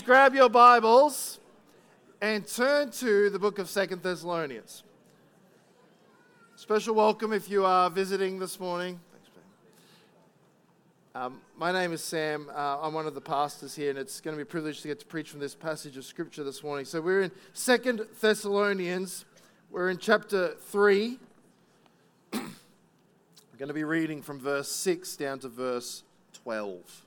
Grab your Bibles and turn to the book of 2 Thessalonians. Special welcome if you are visiting this morning. Thanks, Ben. My name is Sam. I'm one of the pastors here, and it's going to be a privilege to get to preach from this passage of Scripture this morning. So we're in 2 Thessalonians. We're in chapter 3. We're going to be reading from verse 6 down to verse 12.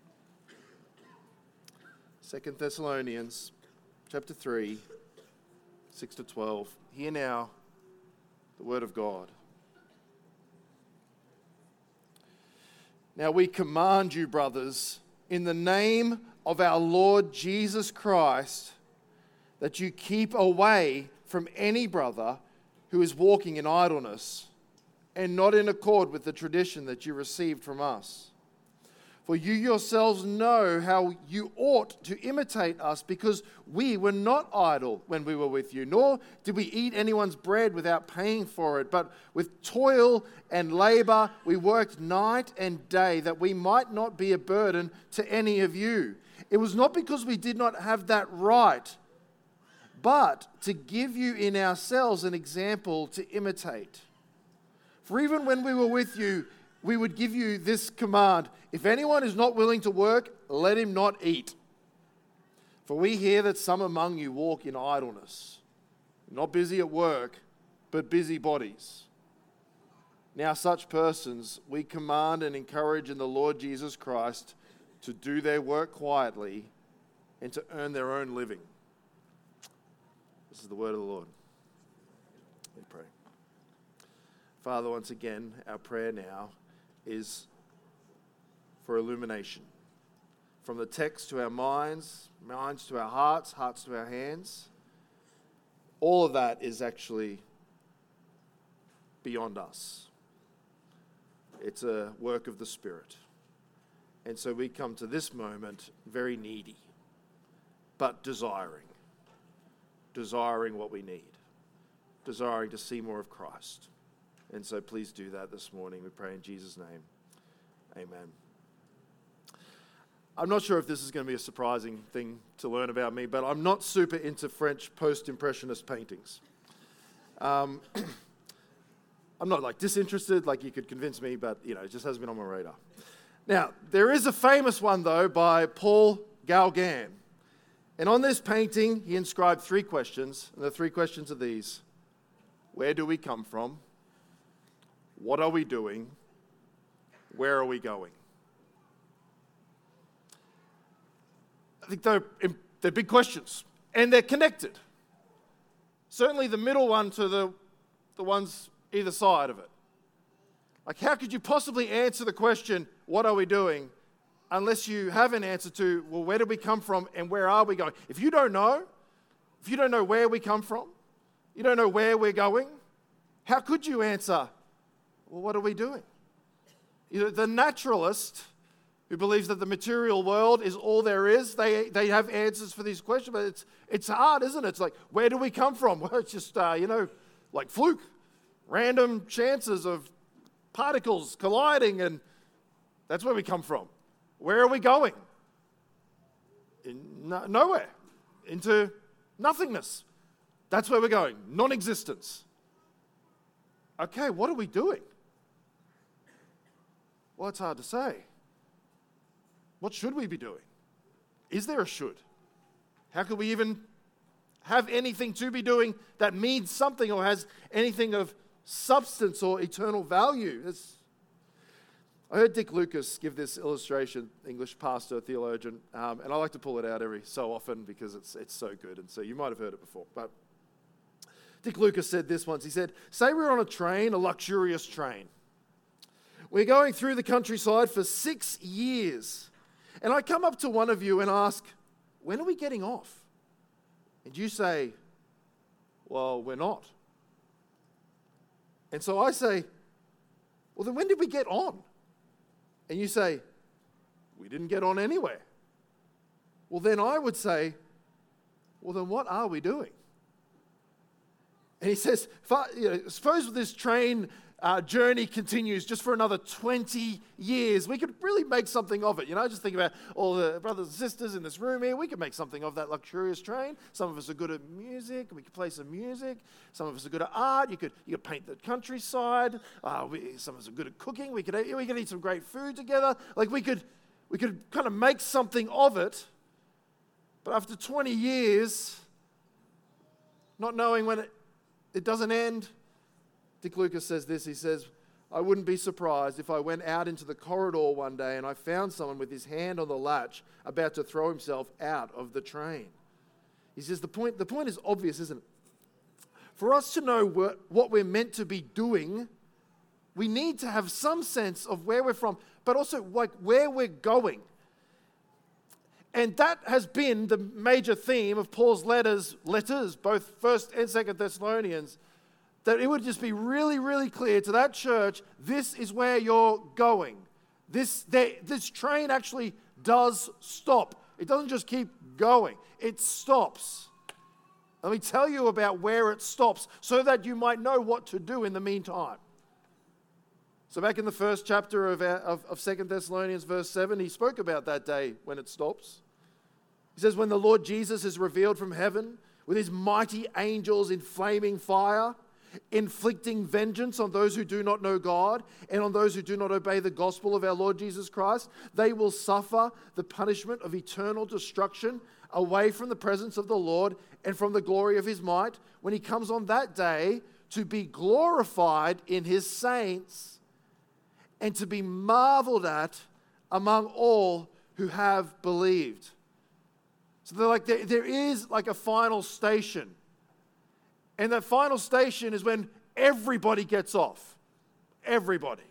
2 Thessalonians, chapter 3, 6 to 12. Hear now the word of God. Now we command you, brothers, in the name of our Lord Jesus Christ, that you keep away from any brother who is walking in idleness and not in accord with the tradition that you received from us. For you yourselves know how you ought to imitate us, because we were not idle when we were with you, nor did we eat anyone's bread without paying for it. But with toil and labor we worked night and day, that we might not be a burden to any of you. It was not because we did not have that right, but to give you in ourselves an example to imitate. For even when we were with you, we would give you this command: if anyone is not willing to work, let him not eat. For we hear that some among you walk in idleness, not busy at work, but busy bodies. Now such persons we command and encourage in the Lord Jesus Christ to do their work quietly and to earn their own living. This is the word of the Lord. We pray. Father, once again, our prayer now is for illumination. From the text to our minds, minds to our hearts, hearts to our hands. All of that is actually beyond us. It's a work of the Spirit. And so we come to this moment very needy, but desiring what we need, desiring to see more of Christ. And so please do that this morning. We pray in Jesus' name. Amen. I'm not sure if this is going to be a surprising thing to learn about me, but I'm not super into French post-impressionist paintings. I'm not disinterested, you could convince me, but it just hasn't been on my radar. Now, there is a famous one though by Paul Gauguin. And on this painting, he inscribed 3 questions. And the 3 questions are these: where do we come from? What are we doing? Where are we going? I think they're big questions, and they're connected. Certainly the middle one to the ones either side of it. How could you possibly answer the question, what are we doing, unless you have an answer to, well, where did we come from and where are we going? If you don't know where we come from, you don't know where we're going, how could you answer, well, what are we doing? The naturalist who believes that the material world is all there is, they have answers for these questions, but it's hard, isn't it? It's where do we come from? Well, it's just, fluke, random chances of particles colliding, and that's where we come from. Where are we going? Nowhere. Into nothingness. That's where we're going. Non-existence. Okay, what are we doing? Well, it's hard to say. What should we be doing? Is there a should? How could we even have anything to be doing that means something or has anything of substance or eternal value? I heard Dick Lucas give this illustration, English pastor, theologian, and I like to pull it out every so often because it's so good, and so you might have heard it before. But Dick Lucas said this once. He said, say we're on a train, a luxurious train. We're going through the countryside for 6 years. And I come up to one of you and ask, when are we getting off? And you say, well, we're not. And so I say, well, then when did we get on? And you say, we didn't get on anywhere. Well, then I would say, well, then what are we doing? And he says, suppose this train journey continues just for another 20 years, we could really make something of it. Just think about all the brothers and sisters in this room here. We could make something of that luxurious train. Some of us are good at music. We could play some music. Some of us are good at art. You could paint the countryside. Some of us are good at cooking. We could eat some great food together. Like we could kind of make something of it. But after 20 years, not knowing when it doesn't end, Dick Lucas says this. He says, I wouldn't be surprised if I went out into the corridor one day and I found someone with his hand on the latch about to throw himself out of the train. He says the point is obvious, isn't it? For us to know what we're meant to be doing, we need to have some sense of where we're from, but also like where we're going. And that has been the major theme of Paul's letters, both 1st and 2nd Thessalonians, that it would just be really, really clear to that church, this is where you're going. This train actually does stop. It doesn't just keep going. It stops. Let me tell you about where it stops so that you might know what to do in the meantime. So back in the first chapter of 2 Thessalonians verse 7, he spoke about that day when it stops. He says, when the Lord Jesus is revealed from heaven with his mighty angels in flaming fire, inflicting vengeance on those who do not know God and on those who do not obey the gospel of our Lord Jesus Christ, they will suffer the punishment of eternal destruction away from the presence of the Lord and from the glory of his might when he comes on that day to be glorified in his saints and to be marveled at among all who have believed. So there is like a final station. And that final station is when everybody gets off. Everybody.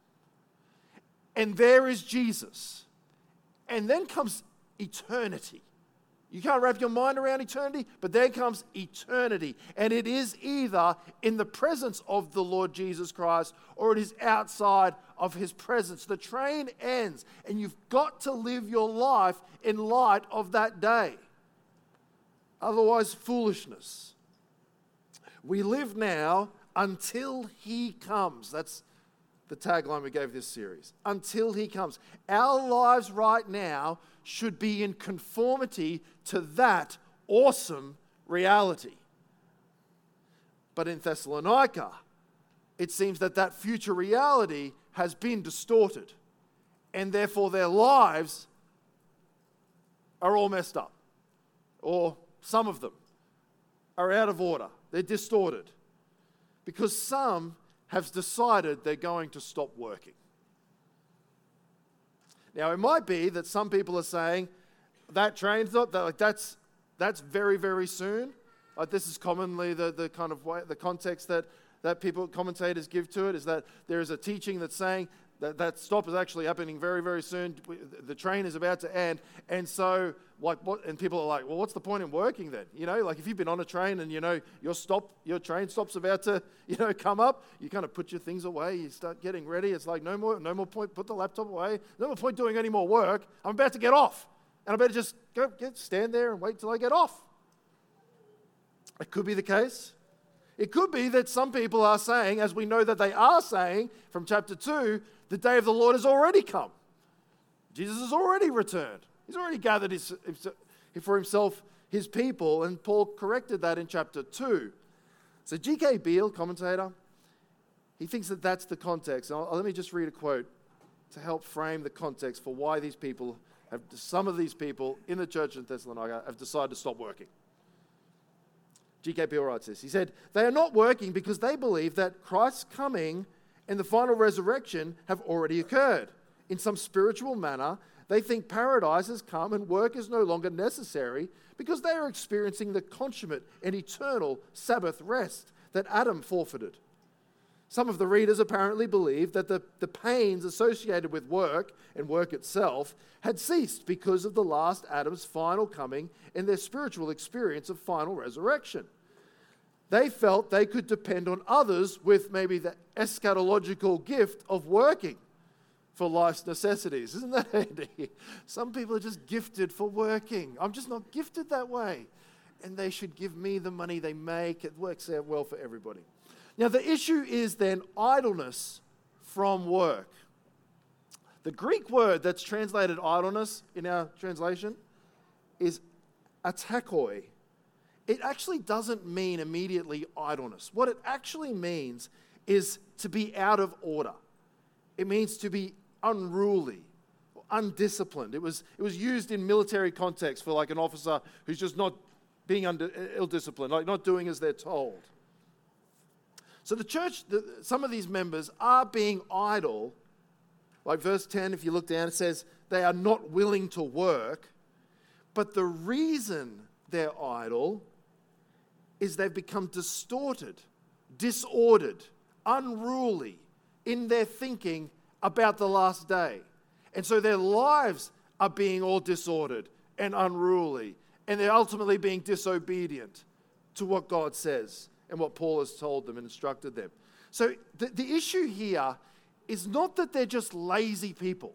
And there is Jesus. And then comes eternity. You can't wrap your mind around eternity, but then comes eternity. And it is either in the presence of the Lord Jesus Christ or it is outside of his presence. The train ends, and you've got to live your life in light of that day. Otherwise, foolishness. We live now until he comes. That's the tagline we gave this series. Until he comes. Our lives right now should be in conformity to that awesome reality. But in Thessalonica, it seems that future reality has been distorted. And therefore their lives are all messed up. Or some of them are out of order. They're distorted because some have decided they're going to stop working. Now, it might be that some people are saying that train's not that's very, very soon. This is commonly the kind of way, the context that commentators give to it is that there is a teaching that's saying that stop is actually happening very, very soon. The train is about to end. And so, and people are like, well, what's the point in working then? If you've been on a train and, your train stop's about to, come up, you kind of put your things away, you start getting ready. It's like, no more point, put the laptop away. No more point doing any more work. I'm about to get off. And I better just stand there and wait till I get off. It could be the case. It could be that some people are saying, as we know that they are saying from chapter 2, the day of the Lord has already come. Jesus has already returned. He's already gathered for himself his people, and Paul corrected that in chapter 2. So G.K. Beale, commentator, he thinks that that's the context. Let me just read a quote to help frame the context for why some of these people in the church in Thessalonica have decided to stop working. G.K. Beale writes this. He said, they are not working because they believe that Christ's coming and the final resurrection have already occurred. In some spiritual manner, they think paradise has come and work is no longer necessary because they are experiencing the consummate and eternal Sabbath rest that Adam forfeited. Some of the readers apparently believe that the pains associated with work and work itself had ceased because of the last Adam's final coming and their spiritual experience of final resurrection. They felt they could depend on others with maybe the eschatological gift of working for life's necessities. Isn't that handy? Some people are just gifted for working. I'm just not gifted that way. And they should give me the money they make. It works out well for everybody. Now, the issue is then idleness from work. The Greek word that's translated idleness in our translation is atakoi. It actually doesn't mean immediately idleness. What it actually means is to be out of order. It means to be unruly, undisciplined. It was used in military context for like an officer who's just not being ill-disciplined, like not doing as they're told. So the church, some of these members are being idle. Like verse 10, if you look down, it says they are not willing to work. But the reason they're idle is they've become distorted, disordered, unruly in their thinking about the last day. And so their lives are being all disordered and unruly, and they're ultimately being disobedient to what God says and what Paul has told them and instructed them. So the issue here is not that they're just lazy people.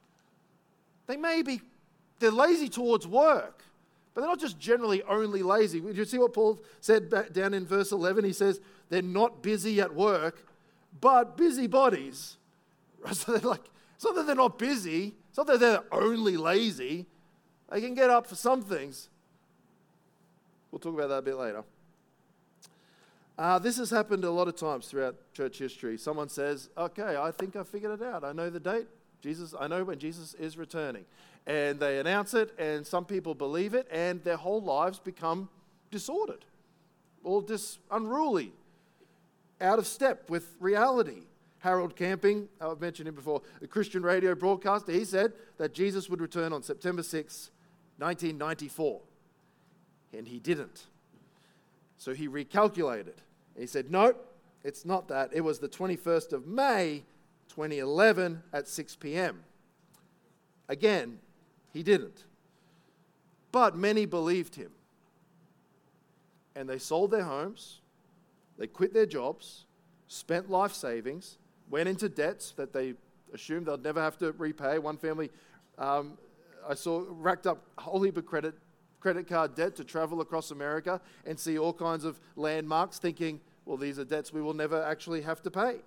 They're lazy towards work, but they're not just generally only lazy. Did you see what Paul said back down in verse 11? He says they're not busy at work, but busybodies. So they're like, it's not that they're not busy. It's not that they're only lazy. They can get up for some things. We'll talk about that a bit later. This has happened a lot of times throughout church history. Someone says, okay, I think I figured it out. I know the date. I know when Jesus is returning. And they announce it, and some people believe it, and their whole lives become disordered, all unruly, out of step with reality. Harold Camping, I've mentioned him before, the Christian radio broadcaster, he said that Jesus would return on September 6, 1994. And he didn't. So he recalculated. He said, nope, it's not that. It was the 21st of May, 2011 at 6 p.m. Again, he didn't. But many believed him. And they sold their homes, they quit their jobs, spent life savings, went into debts that they assumed they'd never have to repay. One family I saw racked up a whole heap of credit card debt to travel across America and see all kinds of landmarks, thinking, well, these are debts we will never actually have to pay.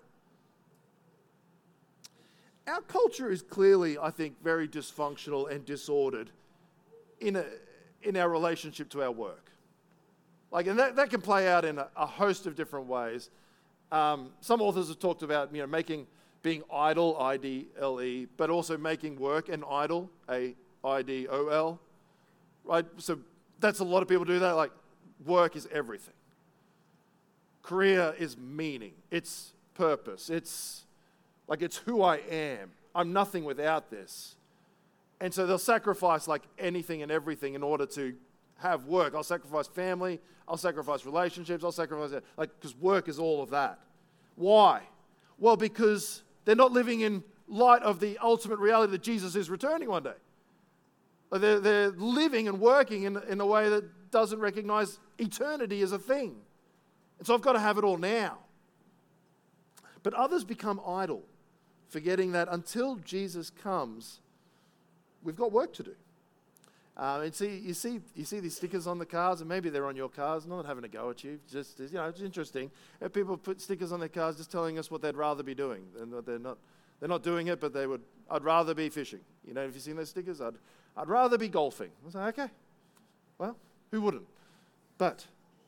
Our culture is clearly, I think, very dysfunctional and disordered in our relationship to our work. And that can play out in a host of different ways. Some authors have talked about, being idle, I-D-L-E, but also making work an idol, A-I-D-O-L. Right? So that's a lot of people do that. Like, work is everything. Career is meaning. It's purpose. It's who I am. I'm nothing without this. And so they'll sacrifice anything and everything in order to have work. I'll sacrifice family. I'll sacrifice relationships. I'll sacrifice that. Because work is all of that. Why? Well, because they're not living in light of the ultimate reality that Jesus is returning one day. They're living and working in a way that doesn't recognize eternity as a thing. And so I've got to have it all now. But others become idle, forgetting that until Jesus comes, we've got work to do. And you see these stickers on the cars, and maybe they're on your cars. I'm not having a go at you. Just it's interesting. People put stickers on their cars, just telling us what they'd rather be doing, and they're not doing it, but they would. I'd rather be fishing. If you've seen those stickers, I'd rather be golfing. I was like, okay, well, who wouldn't? But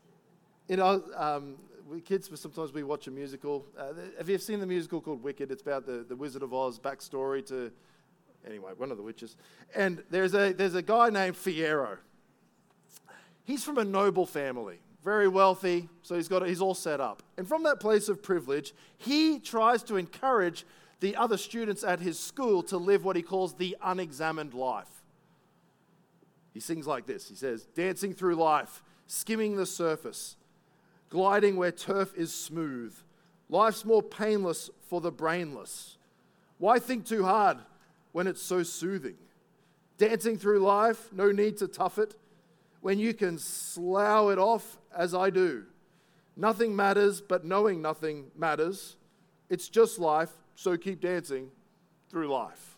we kids, sometimes we watch a musical. Have you ever seen the musical called Wicked? It's about the Wizard of Oz backstory to. Anyway, one of the witches. And there's a guy named Fiyero. He's from a noble family, very wealthy, so he's all set up. And from that place of privilege, he tries to encourage the other students at his school to live what he calls the unexamined life. He sings like this. He says, dancing through life, skimming the surface, gliding where turf is smooth. Life's more painless for the brainless. Why think too hard when it's so soothing? Dancing through life, no need to tough it, when you can slough it off as I do. Nothing matters, but knowing nothing matters. It's just life, so keep dancing through life.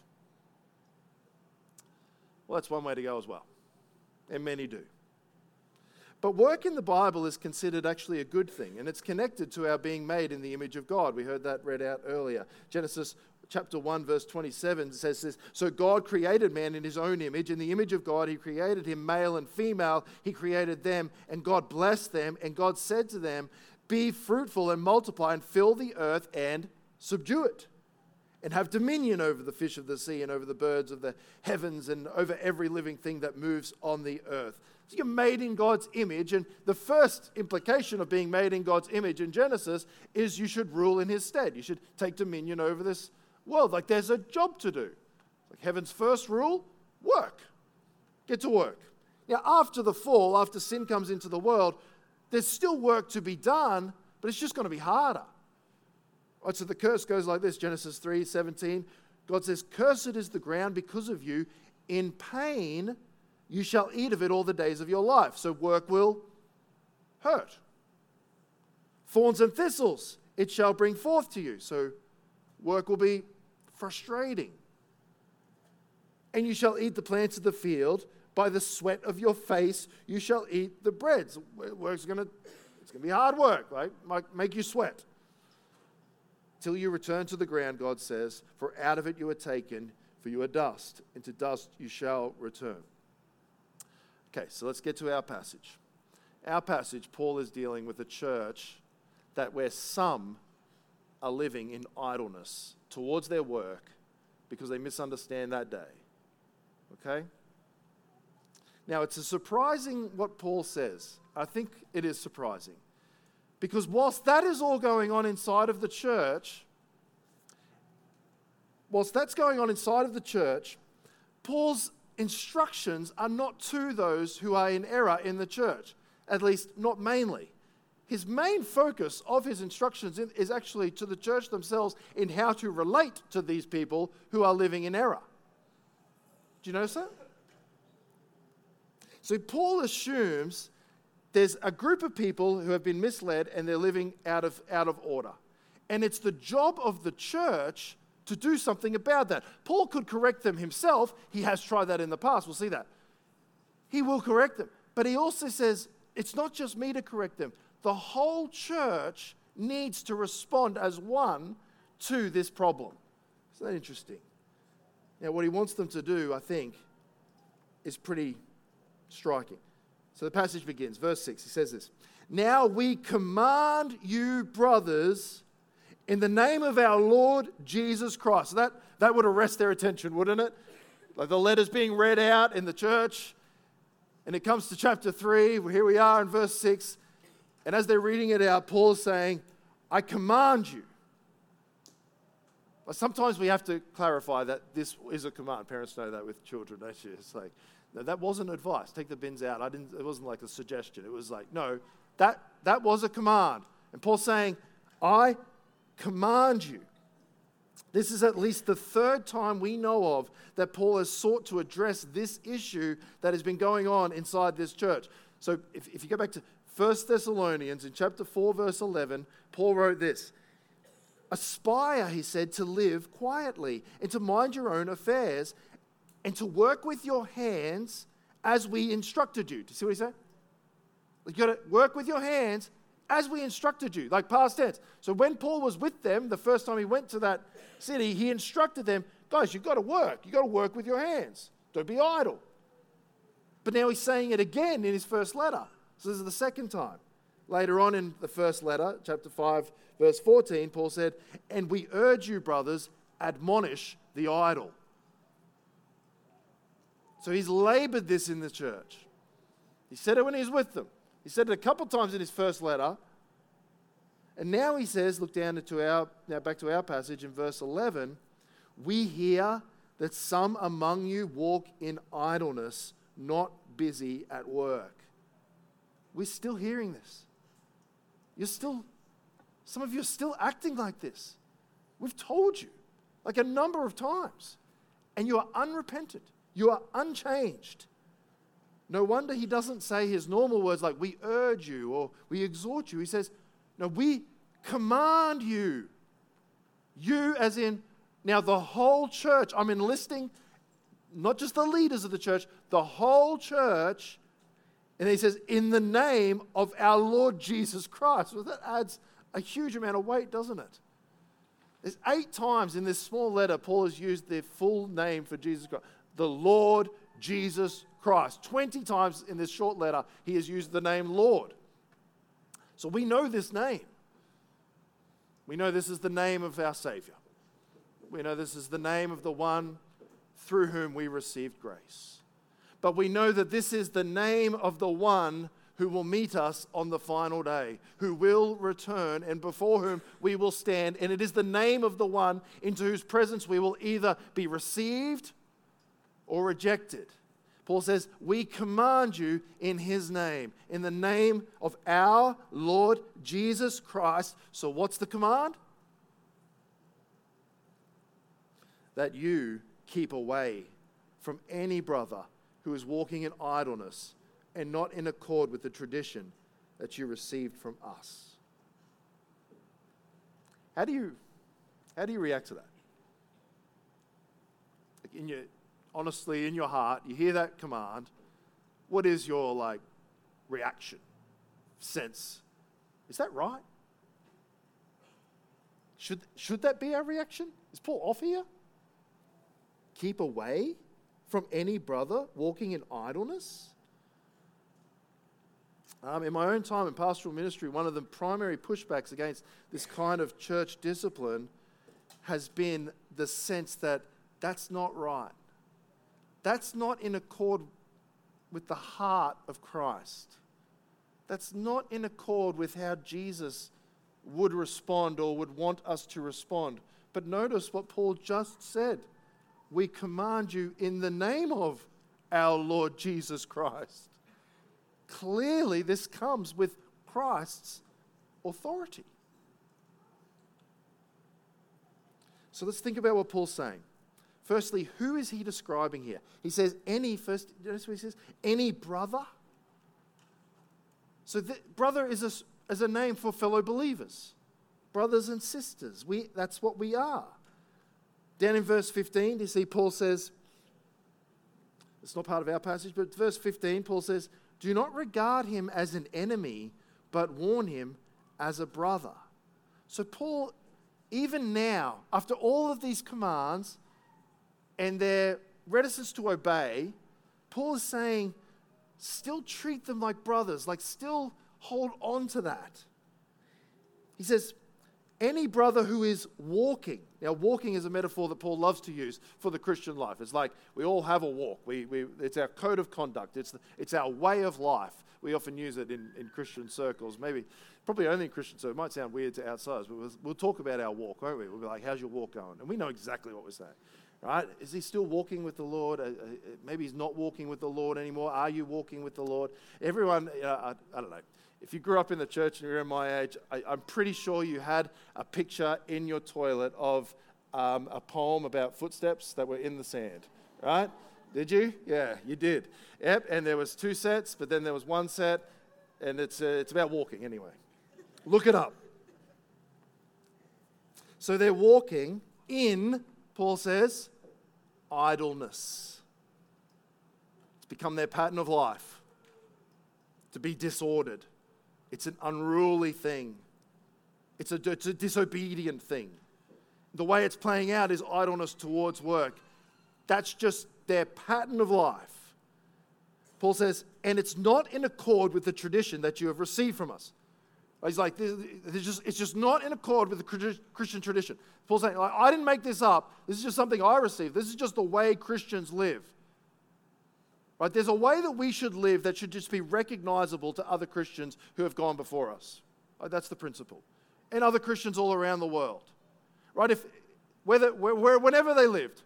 Well, that's one way to go as well, and many do. But work in the Bible is considered actually a good thing, and it's connected to our being made in the image of God. We heard that read out earlier. Genesis chapter 1, verse 27 says this, "So God created man in his own image. In the image of God, he created him, male and female. He created them, and God blessed them. And God said to them, 'Be fruitful and multiply and fill the earth and subdue it, and have dominion over the fish of the sea and over the birds of the heavens and over every living thing that moves on the earth.'" So you're made in God's image, and the first implication of being made in God's image in Genesis is you should rule in his stead. You should take dominion over this world. Like there's a job to do. Like heaven's first rule, work. Get to work. Now after the fall, after sin comes into the world, there's still work to be done, but it's just going to be harder. Right, so the curse goes like this, Genesis 3:17. God says, "Cursed is the ground because of you. In pain you shall eat of it all the days of your life." So work will hurt. "Thorns and thistles it shall bring forth to you." So work will be frustrating. "And you shall eat the plants of the field. By the sweat of your face you shall eat the bread." So it's going to be hard work, right? Might make you sweat. "Till you return to the ground," God says, "for out of it you are taken, for you are dust, and to dust you shall return." Okay, so let's get to our passage. Our passage, Paul is dealing with a church where some are living in idleness towards their work because they misunderstand that day. Okay? Now, it's surprising what Paul says. I think it is surprising. Because whilst that is all going on inside of the church, Paul's instructions are not to those who are in error in the church, at least not mainly. His main focus of his instructions is actually to the church themselves in how to relate to these people who are living in error. Do you notice that? So Paul assumes there's a group of people who have been misled and they're living out of order. And it's the job of the church to do something about that. Paul could correct them himself. He has tried that in the past. We'll see that. He will correct them. But he also says, it's not just me to correct them. The whole church needs to respond as one to this problem. Isn't that interesting? Now, what he wants them to do, I think, is pretty striking. So the passage begins, verse 6. He says this, "Now we command you, brothers, in the name of our Lord Jesus Christ." So that would arrest their attention, wouldn't it? Like the letters being read out in the church. And it comes to chapter 3. Here we are in verse 6. And as they're reading it out, Paul's saying, "I command you." But sometimes we have to clarify that this is a command. Parents know that with children, don't you? It's like, no, that wasn't advice. Take the bins out. It wasn't like a suggestion. It was like, no, that was a command. And Paul's saying, "I command you." This is at least the third time we know of that Paul has sought to address this issue that has been going on inside this church. So if you go back to 1 Thessalonians in chapter 4, verse 11, Paul wrote this, "Aspire," he said, "to live quietly and to mind your own affairs and to work with your hands as we instructed you." Do you see what he said? You've got to work with your hands as we instructed you, like past tense. So when Paul was with them, the first time he went to that city, he instructed them, guys, you've got to work. You've got to work with your hands. Don't be idle. But now he's saying it again in his first letter. So this is the second time. Later on in the first letter, chapter 5, verse 14, Paul said, "And we urge you, brothers, admonish the idle." So he's labored this in the church. He said it when he was with them. He said it a couple times in his first letter. And now he says, look down now back to our passage in verse 11, "We hear that some among you walk in idleness, not busy at work." We're still hearing this. Some of you are still acting like this. We've told you, like a number of times. And you are unrepentant. You are unchanged. No wonder he doesn't say his normal words like, "We urge you" or "We exhort you." He says, "No, we command you." You as in, now the whole church. I'm enlisting not just the leaders of the church, the whole church And he says, in the name of our Lord Jesus Christ. Well, that adds a huge amount of weight, doesn't it? There's 8 times in this small letter Paul has used the full name for Jesus Christ. The Lord Jesus Christ. 20 times in this short letter he has used the name Lord. So we know this name. We know this is the name of our Savior. We know this is the name of the one through whom we received grace. But we know that this is the name of the one who will meet us on the final day, who will return and before whom we will stand. And it is the name of the one into whose presence we will either be received or rejected. Paul says, we command you in his name, in the name of our Lord Jesus Christ. So what's the command? That you keep away from any brother who is walking in idleness and not in accord with the tradition that you received from us. How do you react to that? Like honestly, in your heart, you hear that command. What is your reaction, sense? Is that right? Should that be our reaction? Is Paul off here? Keep away from any brother walking in idleness? In my own time in pastoral ministry, one of the primary pushbacks against this kind of church discipline has been the sense that that's not right. That's not in accord with the heart of Christ. That's not in accord with how Jesus would respond or would want us to respond. But notice what Paul just said. We command you in the name of our Lord Jesus Christ. Clearly, this comes with Christ's authority. So let's think about what Paul's saying. Firstly, who is he describing here? He says, notice what he says? Any brother. So brother is a name for fellow believers. Brothers and sisters. That's what we are. Down in verse 15, you see Paul says, it's not part of our passage, but verse 15, Paul says, do not regard him as an enemy, but warn him as a brother. So Paul, even now, after all of these commands and their reticence to obey, Paul is saying, still treat them like brothers, still hold on to that. He says, any brother who is walking. Now, walking is a metaphor that Paul loves to use for the Christian life. It's like we all have a walk. It's our code of conduct. It's our way of life. We often use it in Christian circles. Probably only in Christian circles. It might sound weird to outsiders, but we'll talk about our walk, won't we? We'll be like, how's your walk going? And we know exactly what we're saying, right? Is he still walking with the Lord? Maybe he's not walking with the Lord anymore. Are you walking with the Lord? Everyone, I don't know. If you grew up in the church and you're in my age, I'm pretty sure you had a picture in your toilet of a poem about footsteps that were in the sand, right? Did you? Yeah, you did. Yep, and there was 2 sets, but then there was 1 set, and it's about walking anyway. Look it up. So they're walking in, Paul says, idleness. It's become their pattern of life to be disordered. It's an unruly thing. It's a disobedient thing. The way it's playing out is idleness towards work. That's just their pattern of life. Paul says, and it's not in accord with the tradition that you have received from us. He's like, it's just not in accord with the Christian tradition. Paul's saying, I didn't make this up. This is just something I received. This is just the way Christians live. Right? There's a way that we should live that should just be recognizable to other Christians who have gone before us. Right? That's the principle. And other Christians all around the world. Right? Whenever they lived.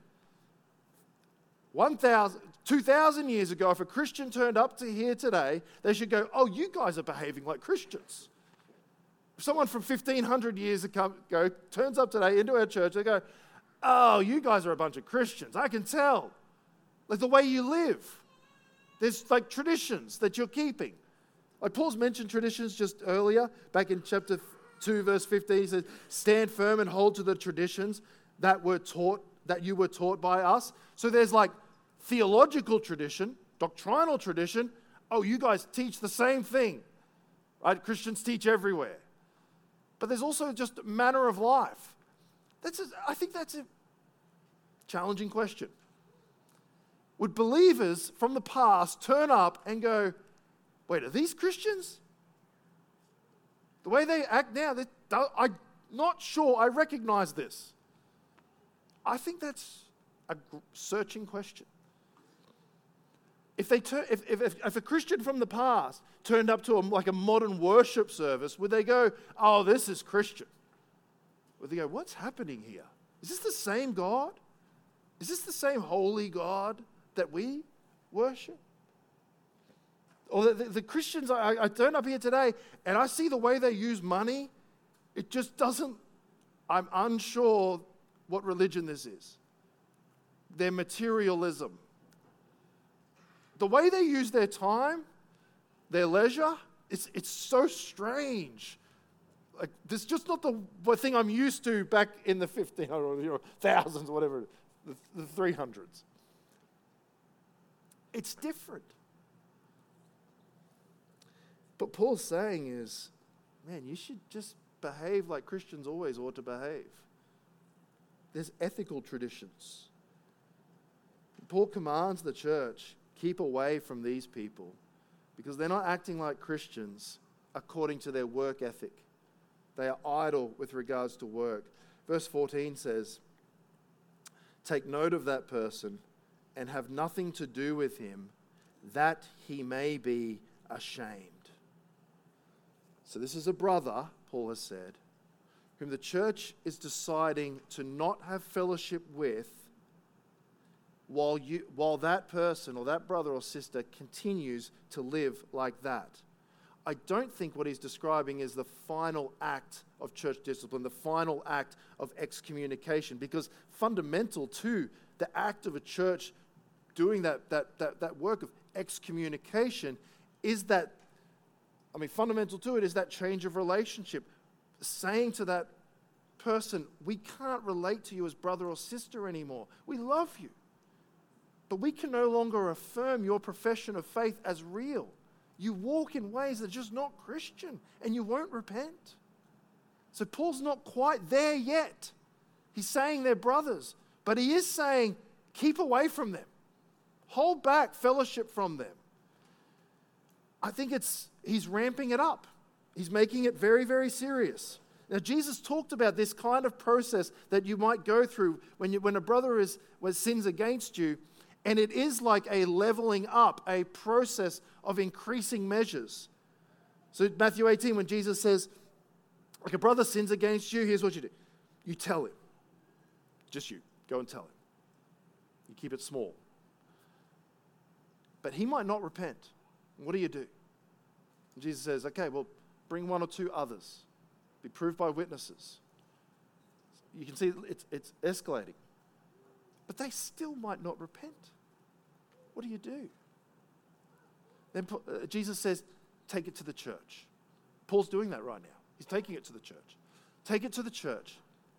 2,000 years ago, if a Christian turned up to here today, they should go, oh, you guys are behaving like Christians. If someone from 1,500 years ago turns up today into our church, they go, oh, you guys are a bunch of Christians. I can tell. Like the way you live. There's traditions that you're keeping. Like Paul's mentioned traditions just earlier, back in chapter 2, verse 15, he says, stand firm and hold to the traditions that you were taught by us. So there's theological tradition, doctrinal tradition, oh, you guys teach the same thing, right? Christians teach everywhere. But there's also just manner of life. I think that's a challenging question. Would believers from the past turn up and go, wait, are these Christians? The way they act now, I'm not sure I recognize this. I think that's a searching question. If a Christian from the past turned up to a modern worship service, would they go, oh, this is Christian? Would they go, what's happening here? Is this the same God? Is this the same holy God that we worship? Or the Christians, I turn up here today and I see the way they use money. It just doesn't, I'm unsure what religion this is. Their materialism. The way they use their time, their leisure, it's so strange. Like, this is just not the thing I'm used to back in the 1500s or thousands, whatever, the 300s. It's different. But Paul's saying is, man, you should just behave like Christians always ought to behave. There's ethical traditions. Paul commands the church, keep away from these people because they're not acting like Christians according to their work ethic. They are idle with regards to work. Verse 14 says, take note of that person and have nothing to do with him, that he may be ashamed. So this is a brother, Paul has said, whom the church is deciding to not have fellowship with while that person or that brother or sister continues to live like that. I don't think what he's describing is the final act of church discipline, the final act of excommunication, because fundamental to the act of a church doing that work of excommunication is fundamental to it is that change of relationship. Saying to that person, we can't relate to you as brother or sister anymore. We love you. But we can no longer affirm your profession of faith as real. You walk in ways that are just not Christian, and you won't repent. So Paul's not quite there yet. He's saying they're brothers, but he is saying, keep away from them. Hold back fellowship from them. I think he's ramping it up. He's making it very, very serious. Now, Jesus talked about this kind of process that you might go through when a brother sins against you, and it is like a leveling up, a process of increasing measures. So Matthew 18, when Jesus says, like a brother sins against you, here's what you do. You tell him. Just you. Go and tell him. You keep it small. But he might not repent. What do? And Jesus says, okay, well, bring one or two others. Be proved by witnesses. You can see it's escalating. But they still might not repent. What do? Then Jesus says, take it to the church. Paul's doing that right now. He's taking it to the church. Take it to the church.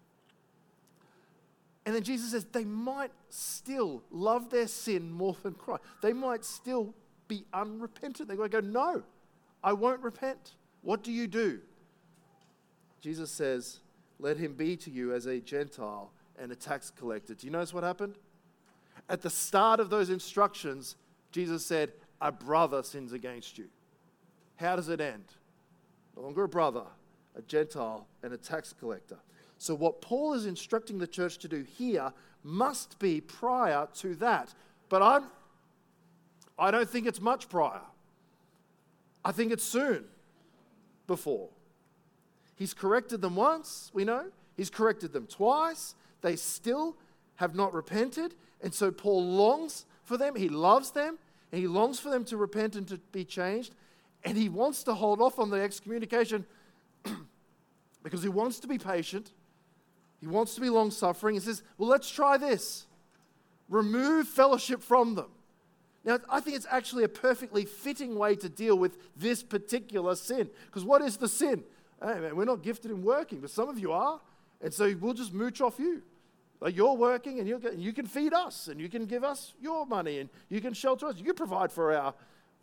And then Jesus says they might still love their sin more than Christ. They might still be unrepentant. They're going to go, no, I won't repent. What do? Jesus says, let him be to you as a Gentile and a tax collector. Do you notice what happened? At the start of those instructions, Jesus said, a brother sins against you. How does it end? No longer a brother, a Gentile, and a tax collector. So what Paul is instructing the church to do here must be prior to that. But I don't think it's much prior. I think it's soon before. He's corrected them once, we know. He's corrected them twice. They still have not repented. And so Paul longs for them. He loves them. And he longs for them to repent and to be changed. And he wants to hold off on the excommunication because he wants to be patient. He wants to be long-suffering. He says, well, let's try this. Remove fellowship from them. Now, I think it's actually a perfectly fitting way to deal with this particular sin. Because what is the sin? Hey, man, we're not gifted in working, but some of you are. And so we'll just mooch off you. Like you're working and you can feed us and you can give us your money and you can shelter us. You can provide for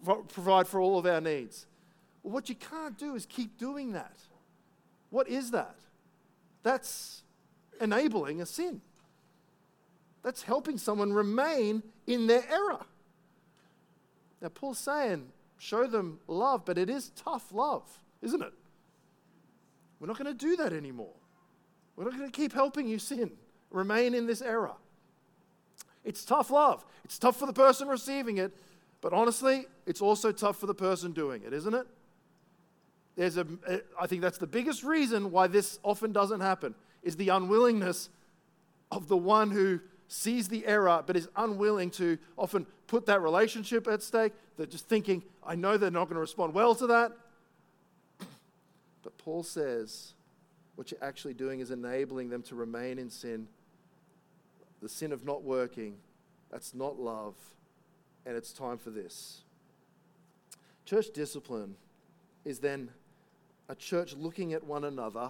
provide for all of our needs. Well, what you can't do is keep doing that. What is that? That's enabling a sin. That's helping someone remain in their error. Now, Paul's saying, show them love, but it is tough love, isn't it? We're not going to do that anymore. We're not going to keep helping you sin, remain in this error. It's tough love. It's tough for the person receiving it, but honestly, it's also tough for the person doing it, isn't it? I think that's the biggest reason why this often doesn't happen, is the unwillingness of the one who sees the error but is unwilling to often put that relationship at stake. They're just thinking, I know they're not going to respond well to that. But Paul says what you're actually doing is enabling them to remain in sin. The sin of not working, that's not love, and it's time for this. Church discipline is then a church looking at one another.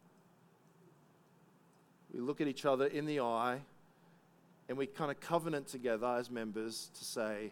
We look at each other in the eye, and we kind of covenant together as members to say,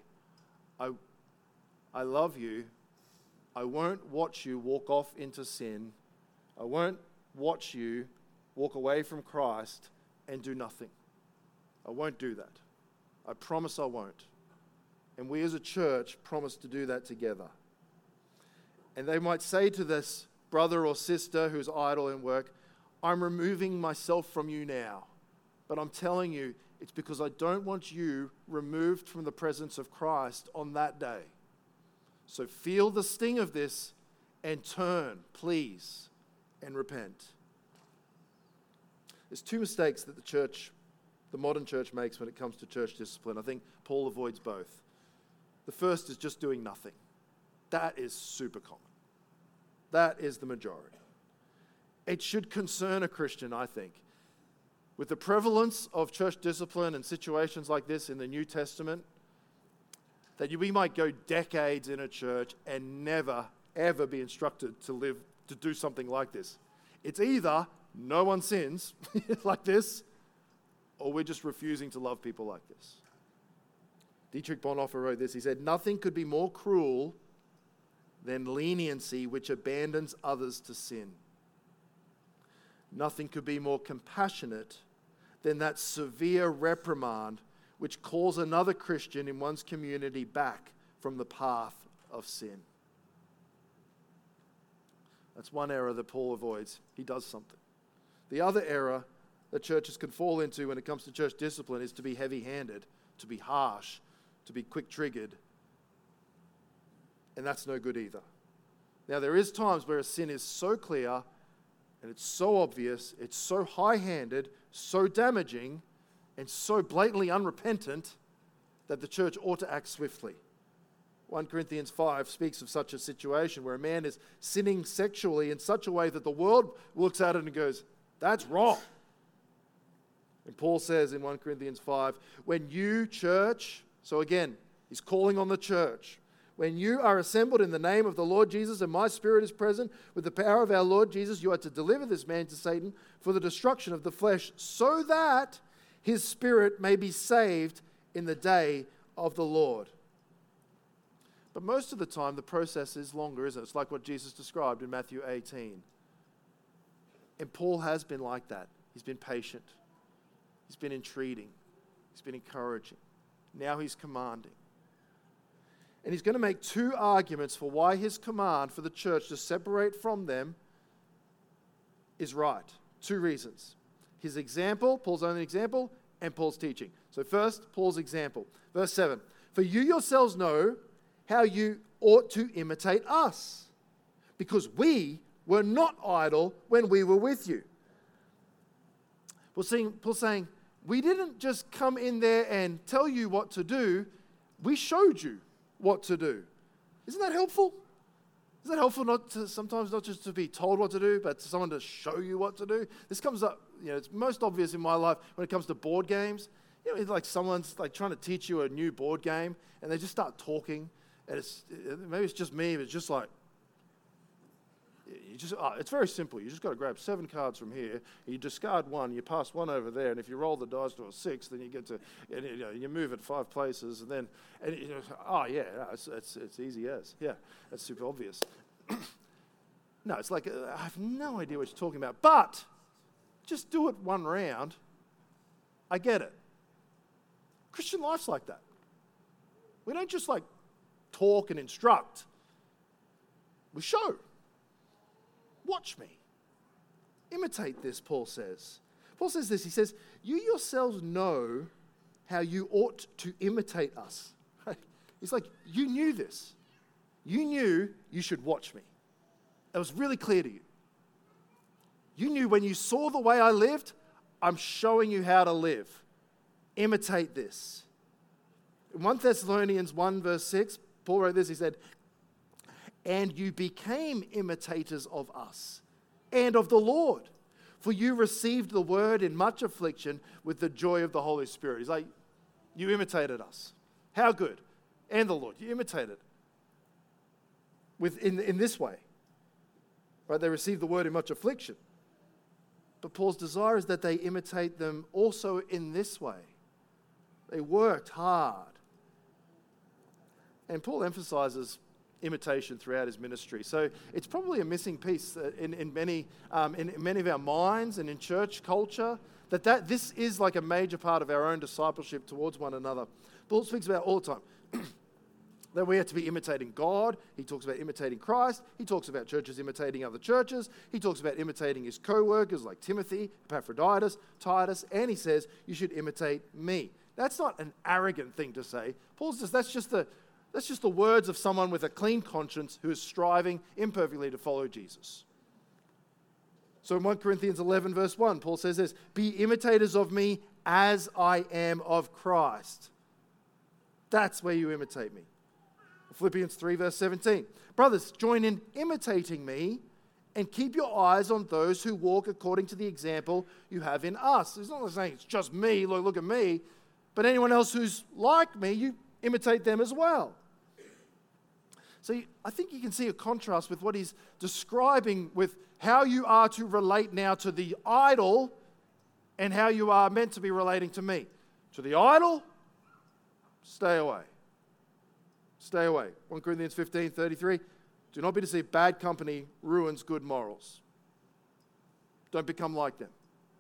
I love you. I won't watch you walk off into sin. I won't watch you walk away from Christ and do nothing. I won't do that. I promise I won't. And we as a church promise to do that together. And they might say to this brother or sister who's idle in work, I'm removing myself from you now. But I'm telling you, it's because I don't want you removed from the presence of Christ on that day. So feel the sting of this and turn, please, and repent. There's two mistakes that the modern church makes when it comes to church discipline. I think Paul avoids both. The first is just doing nothing. That is super common. That is the majority. It should concern a Christian, I think. With the prevalence of church discipline and situations like this in the New Testament, that we might go decades in a church and never, ever be instructed to do something like this. It's either no one sins like this, or we're just refusing to love people like this. Dietrich Bonhoeffer wrote this. He said, nothing could be more cruel than leniency which abandons others to sin. Nothing could be more compassionate than that severe reprimand which calls another Christian in one's community back from the path of sin. That's one error that Paul avoids. He does something. The other error that churches can fall into when it comes to church discipline is to be heavy-handed, to be harsh, to be quick-triggered. And that's no good either. Now, there is times where a sin is so clear and it's so obvious, it's so high-handed, so damaging, and so blatantly unrepentant that the church ought to act swiftly. 1 Corinthians 5 speaks of such a situation where a man is sinning sexually in such a way that the world looks at it and goes, that's wrong. And Paul says in 1 Corinthians 5, when you, church, so again, he's calling on the church, when you are assembled in the name of the Lord Jesus and my spirit is present with the power of our Lord Jesus, you are to deliver this man to Satan for the destruction of the flesh so that his spirit may be saved in the day of the Lord. But most of the time, the process is longer, isn't it? It's like what Jesus described in Matthew 18. And Paul has been like that. He's been patient. He's been entreating. He's been encouraging. Now he's commanding. And he's going to make two arguments for why his command for the church to separate from them is right. Two reasons. His example, Paul's own example, and Paul's teaching. So first, Paul's example. Verse 7. For you yourselves know how you ought to imitate us, because we were not idle when we were with you. Paul's saying, we didn't just come in there and tell you what to do, we showed you what to do. Isn't that helpful? Isn't that helpful sometimes not just to be told what to do, but to someone to show you what to do? This comes up, it's most obvious in my life when it comes to board games. It's like someone's like trying to teach you a new board game, and they just start talking, and maybe it's just me, but it's just like, it's very simple. You just got to grab 7 cards from here. You discard one. You pass one over there, and if you roll the dice to a 6, then you get to, you move it 5 places, and then, it's easy as. Yeah, that's super obvious. No, it's like I have no idea what you're talking about. But just do it one round. I get it. Christian life's like that. We don't just like talk and instruct. We show. Watch me. Imitate this, Paul says. Paul says this. He says, you yourselves know how you ought to imitate us. He's like, you knew this. You knew you should watch me. It was really clear to you. You knew when you saw the way I lived, I'm showing you how to live. Imitate this. In 1 Thessalonians 1 verse 6, Paul wrote this. He said, and you became imitators of us and of the Lord, for you received the word in much affliction with the joy of the Holy Spirit. He's like, you imitated us. How good? And the Lord. You imitated in this way. Right? They received the word in much affliction. But Paul's desire is that they imitate them also in this way. They worked hard. And Paul emphasizes imitation throughout his ministry. So it's probably a missing piece in many of our minds and in church culture, that this is like a major part of our own discipleship towards one another. Paul speaks about all the time that we have to be imitating God. He talks about imitating Christ. He talks about churches imitating other churches. He talks about imitating his co-workers like Timothy, Epaphroditus, Titus, and he says, you should imitate me. That's not an arrogant thing to say. Paul says that's just the words of someone with a clean conscience who is striving imperfectly to follow Jesus. So in 1 Corinthians 11 verse 1, Paul says this, be imitators of me as I am of Christ. That's where you imitate me. Philippians 3 verse 17, brothers, join in imitating me and keep your eyes on those who walk according to the example you have in us. It's not saying it's just me, look at me, but anyone else who's like me, you imitate them as well. So I think you can see a contrast with what he's describing with how you are to relate now to the idol and how you are meant to be relating to me. To the idol, stay away. Stay away. 1 Corinthians 15:33, do not be deceived. Bad company ruins good morals. Don't become like them.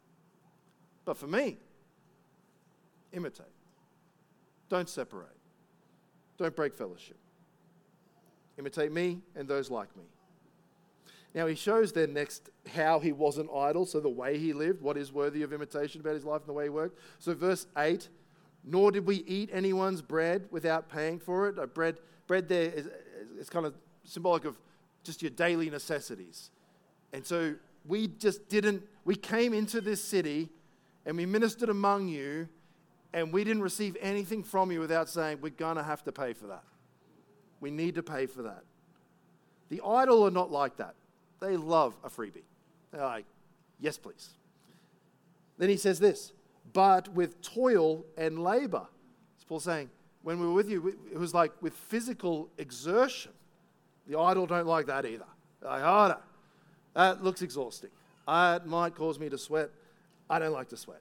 But for me, imitate. Don't separate. Don't break fellowship. Imitate me and those like me. Now he shows then next how he wasn't idle, so the way he lived, what is worthy of imitation about his life and the way he worked. So verse 8, nor did we eat anyone's bread without paying for it. Bread there is kind of symbolic of just your daily necessities. And so we came into this city and we ministered among you and we didn't receive anything from you without saying, we're going to have to pay for that. We need to pay for that. The idle are not like that. They love a freebie. They're like, yes, please. Then he says this, but with toil and labor. It's Paul saying, when we were with you, it was like with physical exertion. The idle don't like that either. They're like, oh no, that looks exhausting. It might cause me to sweat. I don't like to sweat.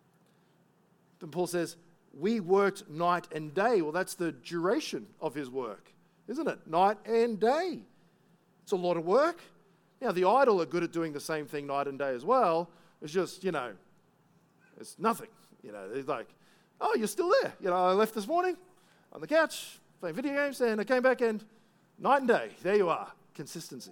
Then Paul says, we worked night and day. Well, that's the duration of his work, isn't it? Night and day. It's a lot of work. Now, the idle are good at doing the same thing night and day as well. It's just, it's nothing. It's like, oh, you're still there. I left this morning on the couch playing video games and I came back and night and day, there you are. Consistency.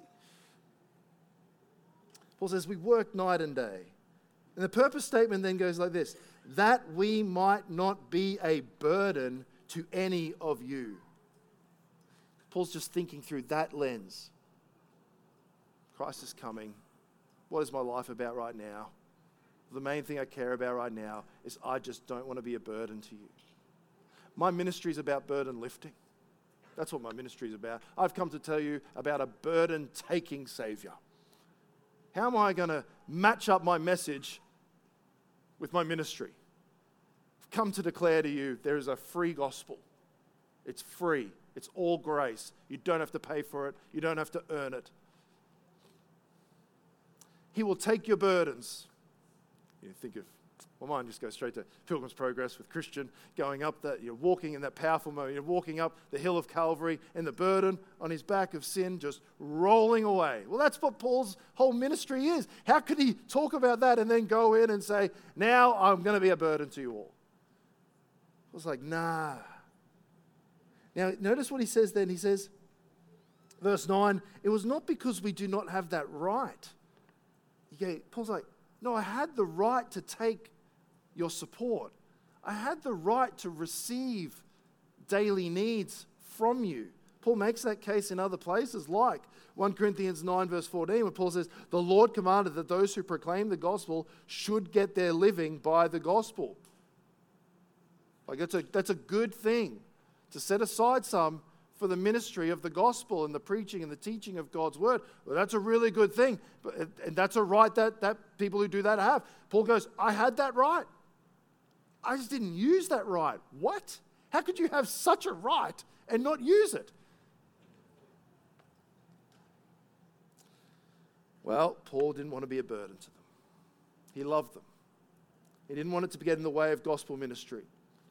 Paul says we work night and day. And the purpose statement then goes like this, that we might not be a burden to any of you. Paul's just thinking through that lens. Christ is coming. What is my life about right now? The main thing I care about right now is I just don't want to be a burden to you. My ministry is about burden lifting. That's what my ministry is about. I've come to tell you about a burden-taking Savior. How am I going to match up my message with my ministry? I've come to declare to you there is a free gospel. It's free. It's all grace. You don't have to pay for it. You don't have to earn it. He will take your burdens. You think of, my mind just goes straight to Pilgrim's Progress with Christian going up that, you're walking in that powerful moment. You're walking up the hill of Calvary and the burden on his back of sin just rolling away. Well, that's what Paul's whole ministry is. How could he talk about that and then go in and say, now I'm going to be a burden to you all? I was like, nah. Now, notice what he says then. He says, verse 9, it was not because we do not have that right. Paul's like, no, I had the right to take your support. I had the right to receive daily needs from you. Paul makes that case in other places, like 1 Corinthians 9 verse 14, where Paul says, the Lord commanded that those who proclaim the gospel should get their living by the gospel. Like that's a good thing, to set aside some for the ministry of the gospel and the preaching and the teaching of God's word. Well, that's a really good thing. And that's a right that people who do that have. Paul goes, I had that right. I just didn't use that right. What? How could you have such a right and not use it? Well, Paul didn't want to be a burden to them. He loved them. He didn't want it to get in the way of gospel ministry.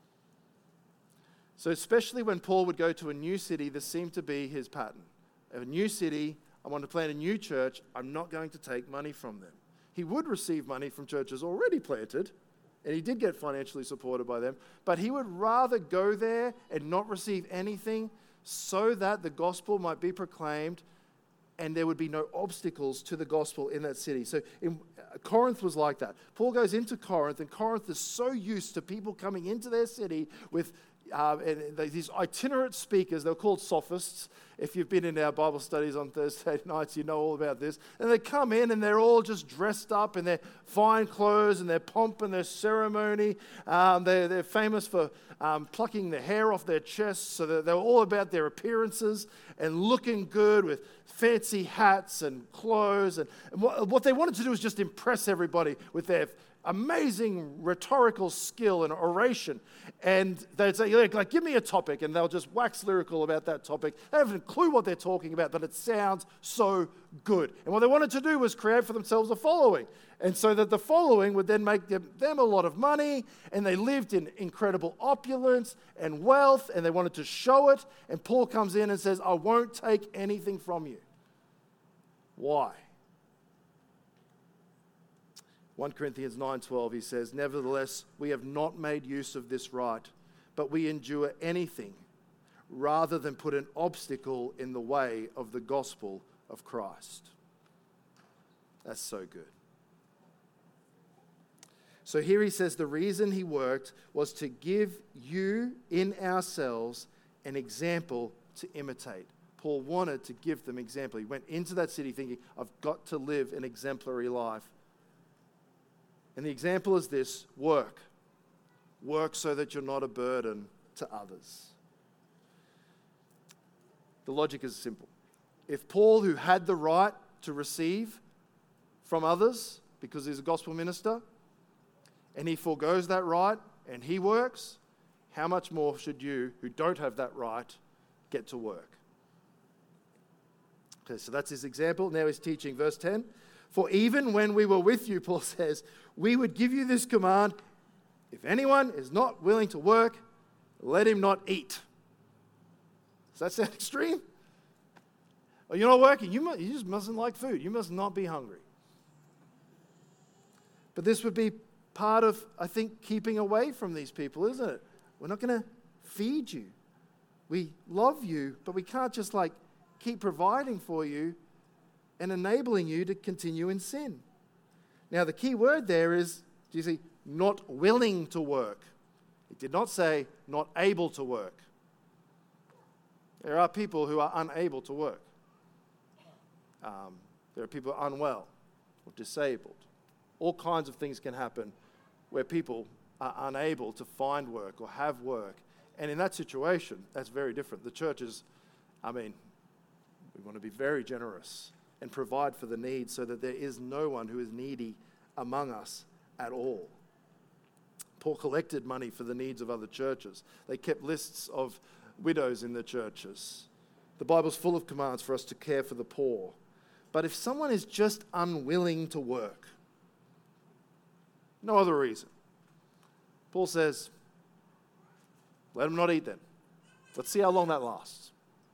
So especially when Paul would go to a new city, this seemed to be his pattern. A new city, I want to plant a new church, I'm not going to take money from them. He would receive money from churches already planted, and he did get financially supported by them, but he would rather go there and not receive anything so that the gospel might be proclaimed and there would be no obstacles to the gospel in that city. So Corinth was like that. Paul goes into Corinth, and Corinth is so used to people coming into their city with these itinerant speakers. They're called sophists. If you've been in our Bible studies on Thursday nights, you know all about this. And they come in and they're all just dressed up in their fine clothes and their pomp and their ceremony. They're famous for plucking the hair off their chests, so they're all about their appearances and looking good with fancy hats and clothes. And what they wanted to do was just impress everybody with their amazing rhetorical skill and oration. And they'd say, like, give me a topic, and they'll just wax lyrical about that topic. They haven't a clue what they're talking about, but it sounds so good. And what they wanted to do was create for themselves a following. And so that the following would then make them a lot of money, and they lived in incredible opulence and wealth, and they wanted to show it. And Paul comes in and says, I won't take anything from you. Why? 1 Corinthians 9:12, he says, nevertheless, we have not made use of this right, but we endure anything rather than put an obstacle in the way of the gospel of Christ. That's so good. So here he says the reason he worked was to give you in ourselves an example to imitate. Paul wanted to give them example. He went into that city thinking, I've got to live an exemplary life. And the example is this: work. Work so that you're not a burden to others. The logic is simple. If Paul, who had the right to receive from others because he's a gospel minister, and he forgoes that right and he works, how much more should you, who don't have that right, get to work? Okay, so that's his example. Now he's teaching verse 10. For even when we were with you, Paul says, we would give you this command: if anyone is not willing to work, let him not eat. Does that sound extreme? Oh, you're not working. You just mustn't like food. You must not be hungry. But this would be part of, I think, keeping away from these people, isn't it? We're not going to feed you. We love you, but we can't just keep providing for you and enabling you to continue in sin. Now, the key word there is, do you see, not willing to work. It did not say not able to work. There are people who are unable to work. There are people who are unwell or disabled. All kinds of things can happen where people are unable to find work or have work. And in that situation, that's very different. The churches, we want to be very generous and provide for the needs so that there is no one who is needy among us at all. Paul collected money for the needs of other churches. They kept lists of widows in the churches. The Bible's full of commands for us to care for the poor. But if someone is just unwilling to work, no other reason, Paul says, let them not eat then. Let's see how long that lasts.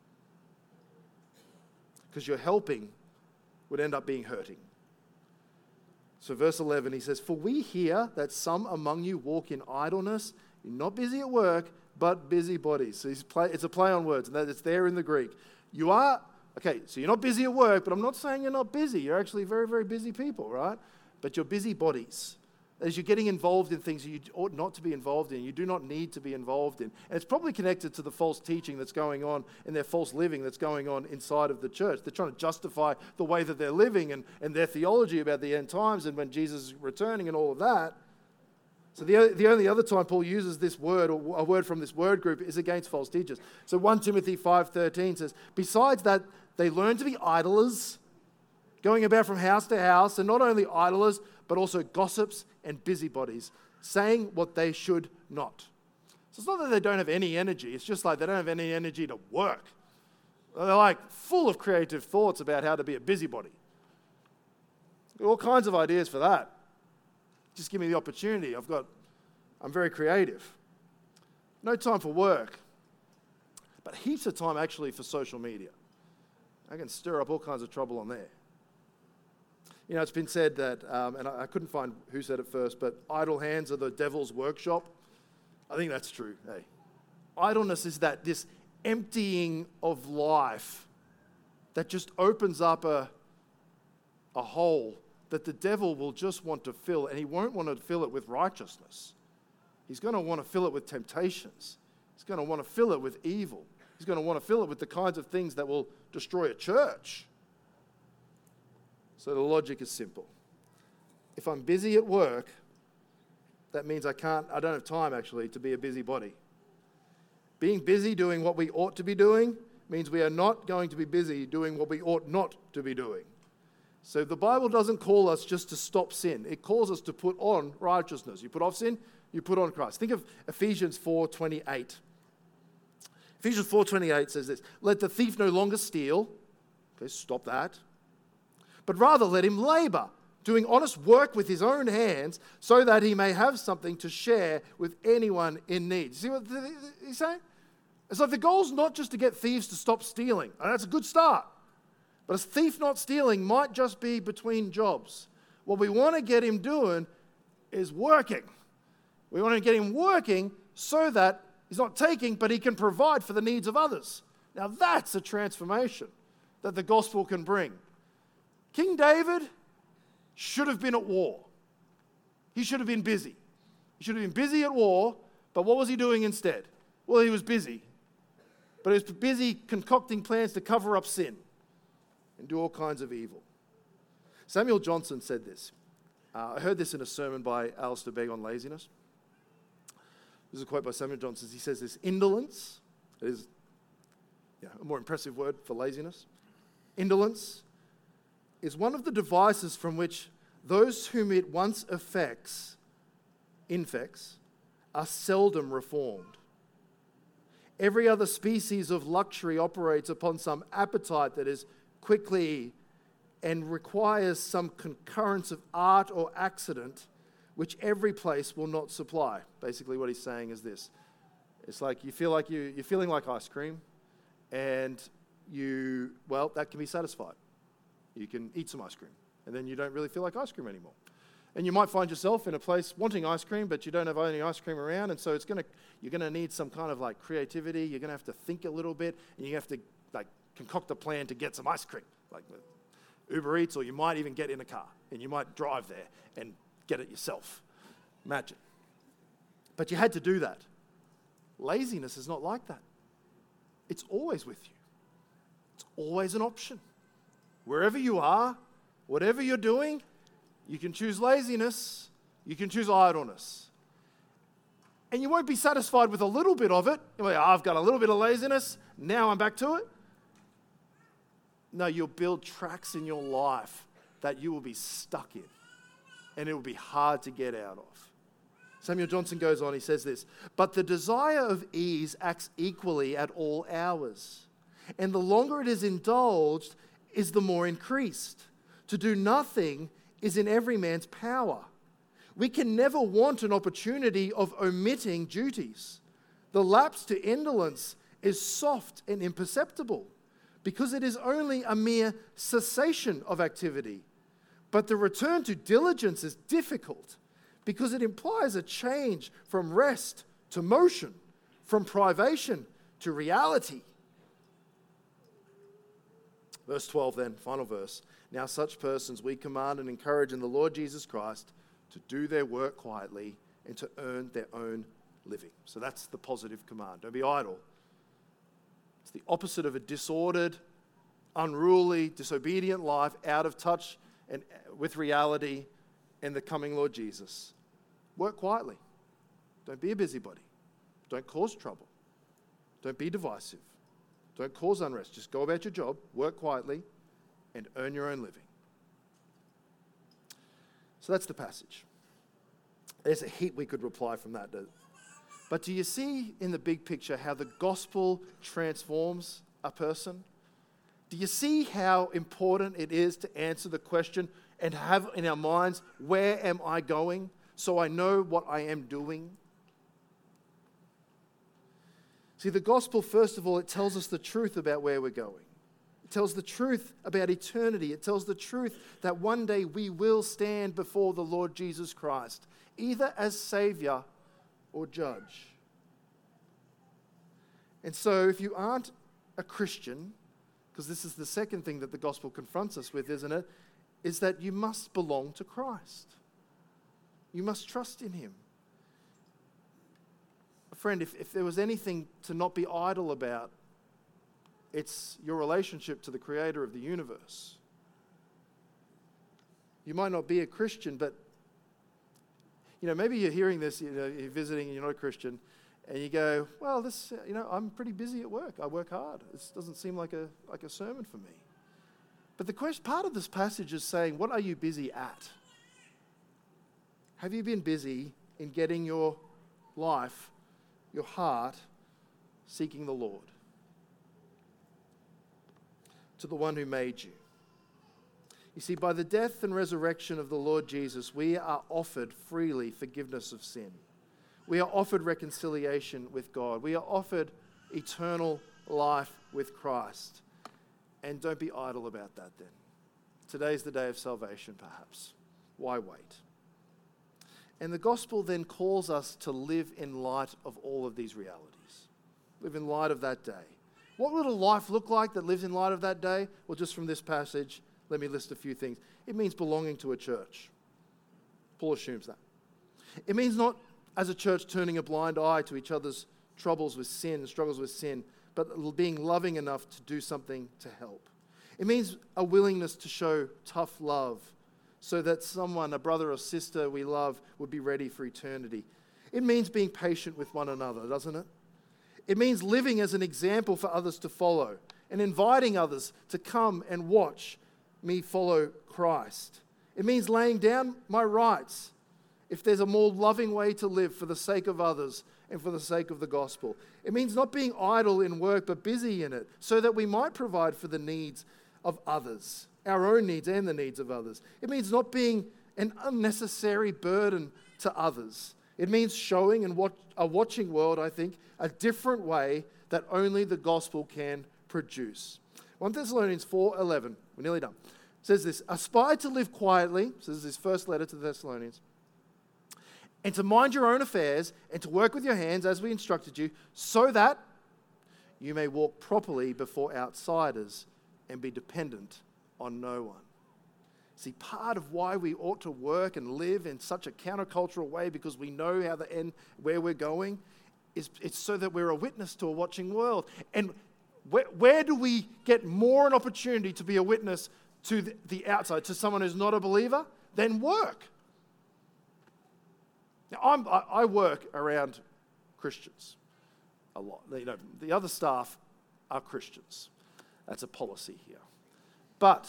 Because your helping would end up being hurting. So verse 11, he says, for we hear that some among you walk in idleness, you're not busy at work, but busybodies. So it's a play on words, and it's there in the Greek. You are, okay, so you're not busy at work, but I'm not saying you're not busy. You're actually very, very busy people, right? But you're busybodies. As you're getting involved in things you ought not to be involved in, you do not need to be involved in. And it's probably connected to the false teaching that's going on and their false living that's going on inside of the church. They're trying to justify the way that they're living and their theology about the end times and when Jesus is returning and all of that. So the only other time Paul uses this word, or a word from this word group, is against false teachers. So 1 Timothy 5:13 says, besides that, they learn to be idlers, going about from house to house, and not only idlers, but also gossips and busybodies, saying what they should not. So it's not that they don't have any energy, it's just like they don't have any energy to work. They're like full of creative thoughts about how to be a busybody. All kinds of ideas for that. Just give me the opportunity. I'm very creative. No time for work, but heaps of time actually for social media. I can stir up all kinds of trouble on there. You know, it's been said that, and I couldn't find who said it first, but idle hands are the devil's workshop. I think that's true. Hey, idleness is this emptying of life that just opens up a hole that the devil will just want to fill, and he won't want to fill it with righteousness. He's going to want to fill it with temptations. He's going to want to fill it with evil. He's going to want to fill it with the kinds of things that will destroy a church. So the logic is simple. If I'm busy at work, that means I don't have time actually to be a busybody. Being busy doing what we ought to be doing means we are not going to be busy doing what we ought not to be doing. So the Bible doesn't call us just to stop sin. It calls us to put on righteousness. You put off sin, you put on Christ. Think of Ephesians 4:28. Ephesians 4:28 says this, let the thief no longer steal. Okay, stop that. But rather let him labor, doing honest work with his own hands, so that he may have something to share with anyone in need. See what he's saying? It's like the goal's not just to get thieves to stop stealing. And that's a good start. But a thief not stealing might just be between jobs. What we want to get him doing is working. We want to get him working so that he's not taking, but he can provide for the needs of others. Now that's a transformation that the gospel can bring. King David should have been at war. He should have been busy. He should have been busy at war, but what was he doing instead? Well, he was busy. But he was busy concocting plans to cover up sin and do all kinds of evil. Samuel Johnson said this. I heard this in a sermon by Alistair Begg on laziness. This is a quote by Samuel Johnson. He says this, indolence is a more impressive word for laziness. Indolence is one of the devices from which those whom it once infects, are seldom reformed. Every other species of luxury operates upon some appetite that is quickly and requires some concurrence of art or accident, which every place will not supply. Basically what he's saying is this. It's like you feel like you're feeling like ice cream, and that can be satisfied. You can eat some ice cream, and then you don't really feel like ice cream anymore. And you might find yourself in a place wanting ice cream, but you don't have any ice cream around, and so you're going to need some kind of like creativity. You're going to have to think a little bit, and you have to like concoct a plan to get some ice cream, like with Uber Eats, or you might even get in a car, and you might drive there and get it yourself. Imagine. But you had to do that. Laziness is not like that. It's always with you. It's always an option. Wherever you are, whatever you're doing, you can choose laziness, you can choose idleness. And you won't be satisfied with a little bit of it. You're like, I've got a little bit of laziness, now I'm back to it. No, you'll build tracks in your life that you will be stuck in, and it will be hard to get out of. Samuel Johnson goes on, he says this, but the desire of ease acts equally at all hours. And the longer it is indulged, is the more increased. To do nothing is in every man's power. We can never want an opportunity of omitting duties. The lapse to indolence is soft and imperceptible because it is only a mere cessation of activity. But the return to diligence is difficult because it implies a change from rest to motion, from privation to reality. Verse 12 then, final verse. Now such persons we command and encourage in the Lord Jesus Christ to do their work quietly and to earn their own living. So that's the positive command. Don't be idle. It's the opposite of a disordered, unruly, disobedient life, out of touch and with reality and the coming Lord Jesus. Work quietly. Don't be a busybody. Don't cause trouble. Don't be divisive. Don't cause unrest. Just go about your job, work quietly, and earn your own living. So that's the passage. There's a heap we could reply from that. But do you see in the big picture how the gospel transforms a person? Do you see how important it is to answer the question and have in our minds, where am I going, so I know what I am doing? See, the gospel, first of all, it tells us the truth about where we're going. It tells the truth about eternity. It tells the truth that one day we will stand before the Lord Jesus Christ, either as Savior or Judge. And so if you aren't a Christian, because this is the second thing that the gospel confronts us with, isn't it? Is that you must belong to Christ. You must trust in Him. Friend, if there was anything to not be idle about, it's your relationship to the Creator of the universe. You might not be a Christian, but maybe you're hearing this, you're visiting and you're not a Christian, and you go, well, this, I'm pretty busy at work. I work hard. This doesn't seem like a sermon for me. But the part of this passage is saying, what are you busy at? Have you been busy in getting your life, your heart, seeking the Lord? To the one who made you. You see, by the death and resurrection of the Lord Jesus, we are offered freely forgiveness of sin. We are offered reconciliation with God. We are offered eternal life with Christ. And don't be idle about that then. Today's the day of salvation, perhaps. Why wait? And the gospel then calls us to live in light of all of these realities. Live in light of that day. What would a life look like that lives in light of that day? Well, just from this passage, let me list a few things. It means belonging to a church. Paul assumes that. It means not, as a church, turning a blind eye to each other's troubles with sin, struggles with sin, but being loving enough to do something to help. It means a willingness to show tough love so that someone, a brother or sister we love, would be ready for eternity. It means being patient with one another, doesn't it? It means living as an example for others to follow and inviting others to come and watch me follow Christ. It means laying down my rights if there's a more loving way to live for the sake of others and for the sake of the gospel. It means not being idle in work but busy in it so that we might provide for the needs of others, our own needs and the needs of others. It means not being an unnecessary burden to others. It means showing a watching world, I think, a different way that only the gospel can produce. 1 Thessalonians 4:11, we're nearly done, says this: aspire to live quietly, so this is his first letter to the Thessalonians, and to mind your own affairs and to work with your hands as we instructed you, so that you may walk properly before outsiders and be dependent on no one. See, part of why we ought to work and live in such a countercultural way, because we know how the end, where we're going, is it's so that we're a witness to a watching world. And where do we get more an opportunity to be a witness to the outside, to someone who's not a believer? Than work. Now, I work around Christians a lot. The other staff are Christians. That's a policy here. But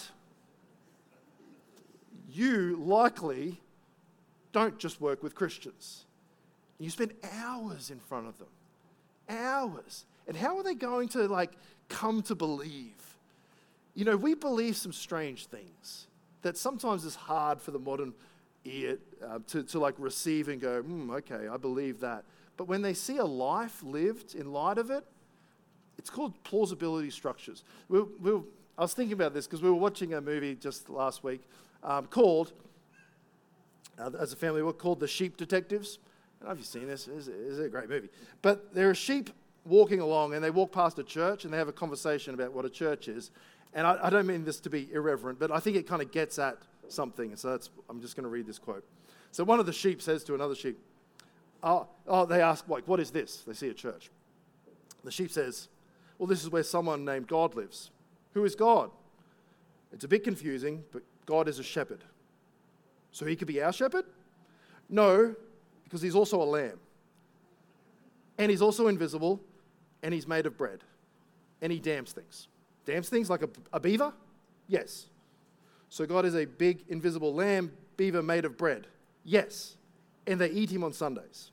you likely don't just work with Christians. You spend hours in front of them. Hours. And how are they going to come to believe? we believe some strange things that sometimes is hard for the modern ear to like receive and go, okay, I believe that. But when they see a life lived in light of it, it's called plausibility structures. I was thinking about this because we were watching a movie just last week called, as a family, we're called The Sheep Detectives. I don't know if you've seen this. It's a great movie. But there are sheep walking along, and they walk past a church, and they have a conversation about what a church is. And I don't mean this to be irreverent, but I think it kind of gets at something. So I'm just going to read this quote. So one of the sheep says to another sheep, they ask, like, what is this? They see a church. The sheep says, well, this is where someone named God lives. Who is God? It's a bit confusing, but God is a shepherd. So he could be our shepherd? No, because he's also a lamb. And he's also invisible, and he's made of bread. And he dams things. Dams things like a beaver? Yes. So God is a big, invisible lamb, beaver made of bread? Yes. And they eat him on Sundays.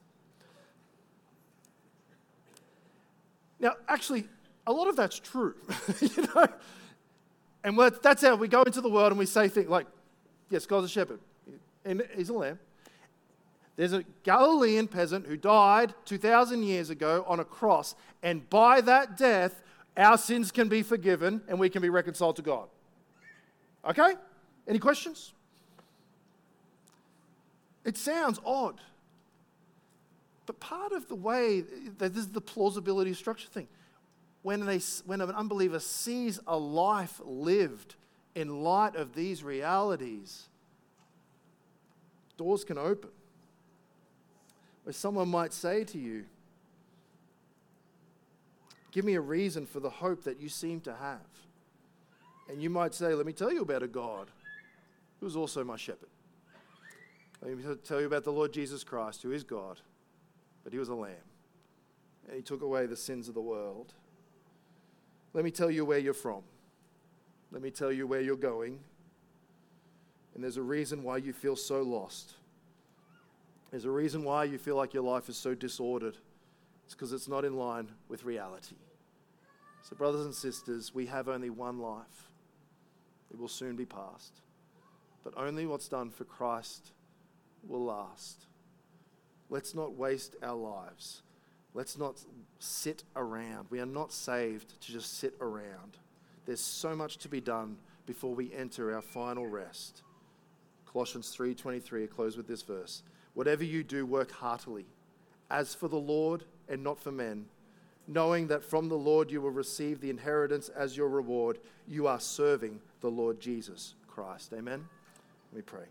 Now, actually, a lot of that's true. And that's how we go into the world and we say things like, yes, God's a shepherd, and he's a lamb. There's a Galilean peasant who died 2,000 years ago on a cross, and by that death, our sins can be forgiven and we can be reconciled to God. Okay? Any questions? It sounds odd. But part of the way, this is the plausibility structure thing. When an unbeliever sees a life lived in light of these realities, doors can open. Where someone might say to you, give me a reason for the hope that you seem to have. And you might say, let me tell you about a God who is also my shepherd. Let me tell you about the Lord Jesus Christ, who is God, but he was a lamb. And he took away the sins of the world. Let me tell you where you're from. Let me tell you where you're going. And there's a reason why you feel so lost. There's a reason why you feel like your life is so disordered. It's because it's not in line with reality. So brothers and sisters, we have only one life. It will soon be past. But only what's done for Christ will last. Let's not waste our lives. Let's not sit around. We are not saved to just sit around. There's so much to be done before we enter our final rest. Colossians 3:23, I close with this verse. Whatever you do, work heartily, as for the Lord and not for men, knowing that from the Lord you will receive the inheritance as your reward. You are serving the Lord Jesus Christ. Amen? Let me pray.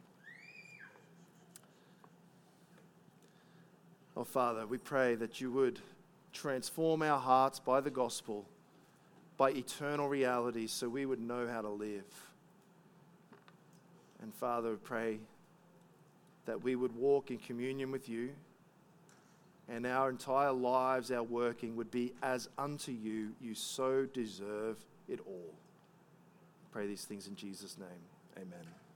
Oh, Father, we pray that you would transform our hearts by the gospel, by eternal realities, so we would know how to live. And Father, we pray that we would walk in communion with you, and our entire lives, our working, would be as unto you. You so deserve it all. I pray these things in Jesus' name. Amen.